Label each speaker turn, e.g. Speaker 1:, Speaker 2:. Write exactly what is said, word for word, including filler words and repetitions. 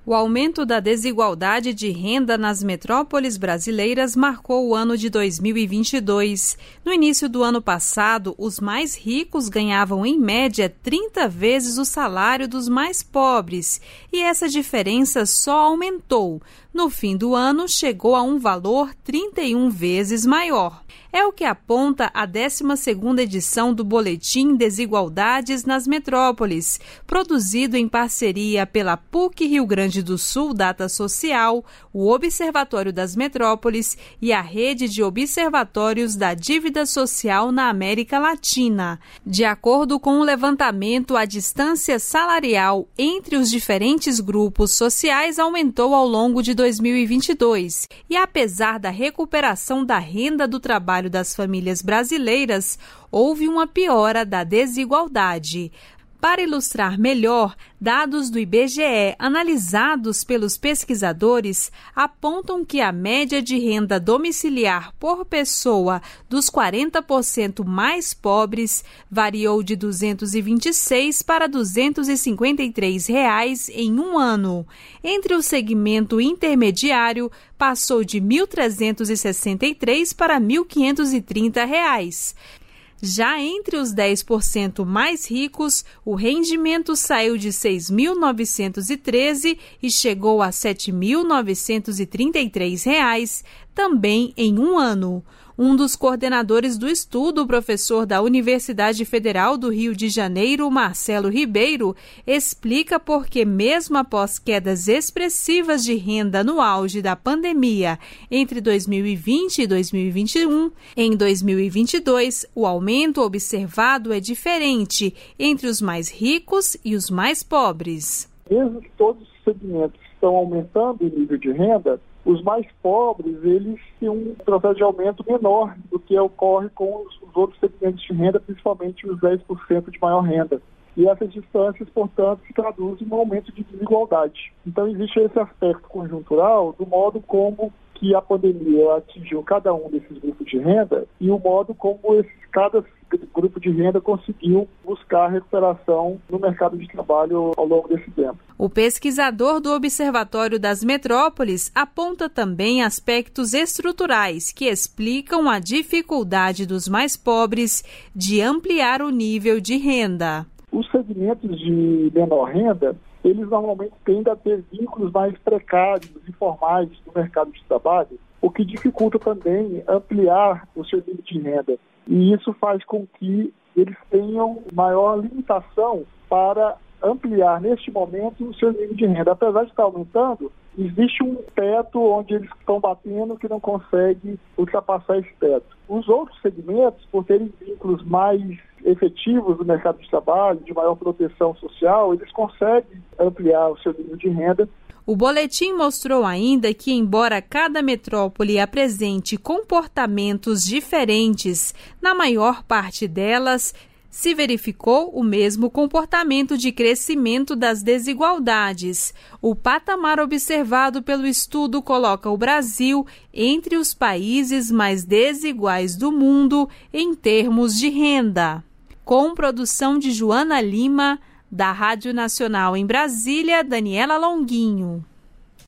Speaker 1: O aumento da desigualdade de renda nas metrópoles brasileiras marcou o ano de dois mil e vinte e dois. No início do ano passado, os mais ricos ganhavam em média trinta vezes o salário dos mais pobres, e essa diferença só aumentou. No fim do ano, chegou a um valor trinta e uma vezes maior. É o que aponta a décima segunda edição do Boletim Desigualdades nas Metrópoles, produzido em parceria pela P U C Rio Grande do Sul Data Social, o Observatório das Metrópoles e a Rede de Observatórios da Dívida Social na América Latina. De acordo com o levantamento, a distância salarial entre os diferentes grupos sociais aumentou ao longo de dois mil e vinte e dois. E apesar da recuperação da renda do trabalho das famílias brasileiras, houve uma piora da desigualdade. Para ilustrar melhor, dados do I B G E analisados pelos pesquisadores apontam que a média de renda domiciliar por pessoa dos quarenta por cento mais pobres variou de duzentos e vinte e seis para duzentos e cinquenta e três reais em um ano. Entre o segmento intermediário, passou de mil trezentos e sessenta e três para mil quinhentos e trinta reais. Já entre os dez por cento mais ricos, o rendimento saiu de seis mil novecentos e treze e chegou a sete mil novecentos e trinta e três reais, também em um ano. Um dos coordenadores do estudo, o professor da Universidade Federal do Rio de Janeiro, Marcelo Ribeiro, explica por que, mesmo após quedas expressivas de renda no auge da pandemia entre dois mil e vinte e dois mil e vinte e um, em dois mil e vinte e dois, o aumento observado é diferente entre os mais ricos e os mais pobres.
Speaker 2: Mesmo que todos os segmentos estão aumentando o nível de renda, os mais pobres, eles têm um processo de aumento menor do que ocorre com os, os outros segmentos de renda, principalmente os dez por cento de maior renda. E essas distâncias, portanto, se traduzem em um aumento de desigualdade. Então, existe esse aspecto conjuntural do modo como que a pandemia atingiu cada um desses grupos de renda e o modo como esses, cada grupo de renda conseguiu buscar recuperação no mercado de trabalho ao longo desse tempo.
Speaker 1: O pesquisador do Observatório das Metrópoles aponta também aspectos estruturais que explicam a dificuldade dos mais pobres de ampliar o nível de renda.
Speaker 2: Os segmentos de menor renda, eles normalmente tendem a ter vínculos mais precários e formais no mercado de trabalho, o que dificulta também ampliar o seu nível de renda. E isso faz com que eles tenham maior limitação para ampliar, neste momento, o seu nível de renda. Apesar de estar aumentando, existe um teto onde eles estão batendo que não consegue ultrapassar esse teto. Os outros segmentos, por terem vínculos mais efetivos no mercado de trabalho, de maior proteção social, eles conseguem ampliar o seu nível de renda.
Speaker 1: O boletim mostrou ainda que, embora cada metrópole apresente comportamentos diferentes, na maior parte delas se verificou o mesmo comportamento de crescimento das desigualdades. O patamar observado pelo estudo coloca o Brasil entre os países mais desiguais do mundo em termos de renda. Com produção de Joana Lima, da Rádio Nacional em Brasília, Daniela Longuinho.